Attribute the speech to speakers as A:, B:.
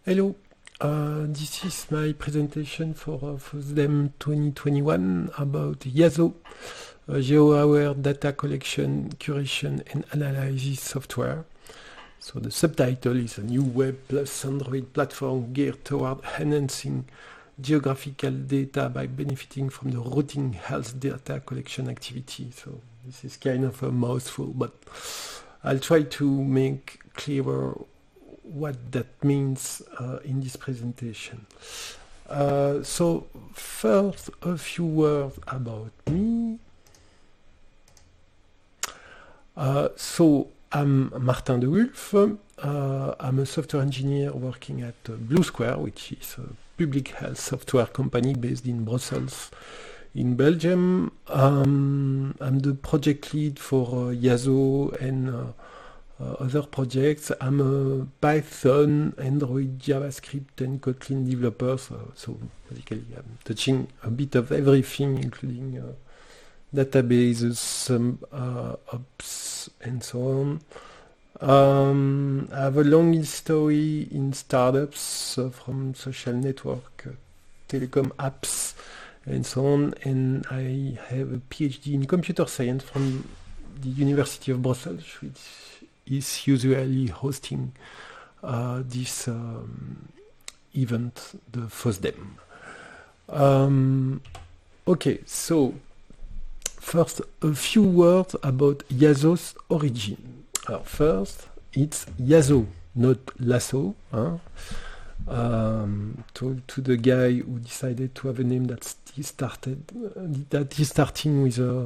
A: Hello, this is my presentation for FOSDEM 2021 about YASO, Geo-Aware Data Collection, Curation and Analysis Software. So the subtitle is a new web plus Android platform geared toward enhancing geographical data by benefiting from the routing health data collection activity. So this is kind of a mouthful, but I'll try to make clearer what that means in this presentation. So first, a few words about me. So I'm Martin de Wulf. I'm a software engineer working at Blue Square, which is a public health software company based in Brussels, in Belgium. I'm the project lead for YASO and other projects. I'm a Python, Android, JavaScript, and Kotlin developer. So basically, I'm touching a bit of everything, including databases, some apps, and so on. I have a long history in startups, from social network, telecom apps, and so on. And I have a PhD in computer science from the University of Brussels, which is usually hosting this event, the FOSDEM. Okay, so first, a few words about YASO's origin. First, it's YASO, not Lasso. To the guy who decided to have a name that is starting with a